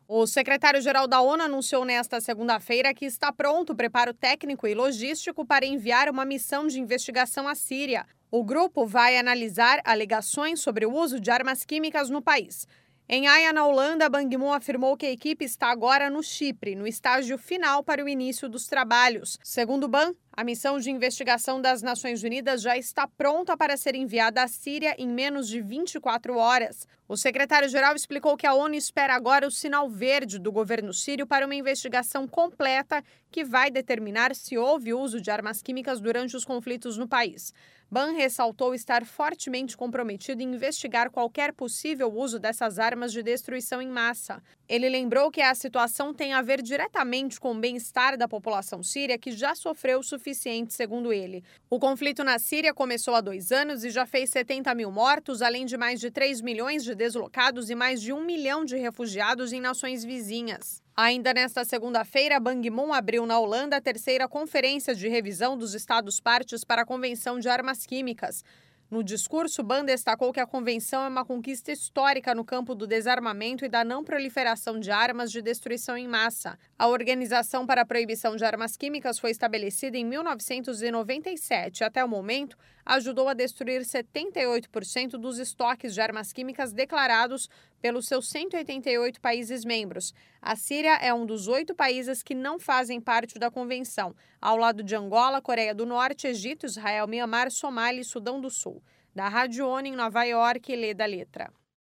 O secretário-geral da ONU anunciou nesta segunda-feira que está pronto o preparo técnico e logístico para enviar uma missão de investigação à Síria. O grupo vai analisar alegações sobre o uso de armas químicas no país. Em Haia, na Holanda, Ban Ki-moon afirmou que a equipe está agora no Chipre, no estágio final para o início dos trabalhos. Segundo Ban, a missão de investigação das Nações Unidas já está pronta para ser enviada à Síria em menos de 24 horas. O secretário-geral explicou que a ONU espera agora o sinal verde do governo sírio para uma investigação completa que vai determinar se houve uso de armas químicas durante os conflitos no país. Ban ressaltou estar fortemente comprometido em investigar qualquer possível uso dessas armas de destruição em massa. Ele lembrou que a situação tem a ver diretamente com o bem-estar da população síria, que já sofreu o suficiente, segundo ele. O conflito na Síria começou há 2 anos e já fez 70 mil mortos, além de mais de 3 milhões de deslocados e mais de 1 milhão de refugiados em nações vizinhas. Ainda nesta segunda-feira, Ban Ki-moon abriu na Holanda a 3ª Conferência de Revisão dos Estados-Partes para a Convenção de Armas Químicas. No discurso, Ban destacou que a convenção é uma conquista histórica no campo do desarmamento e da não proliferação de armas de destruição em massa. A Organização para a Proibição de Armas Químicas foi estabelecida em 1997 e, até o momento, ajudou a destruir 78% dos estoques de armas químicas declarados pelos seus 188 países membros. A Síria é um dos 8 países que não fazem parte da convenção, ao lado de Angola, Coreia do Norte, Egito, Israel, Mianmar, Somália e Sudão do Sul. Da Rádio ONU em Nova York, Leda Letra.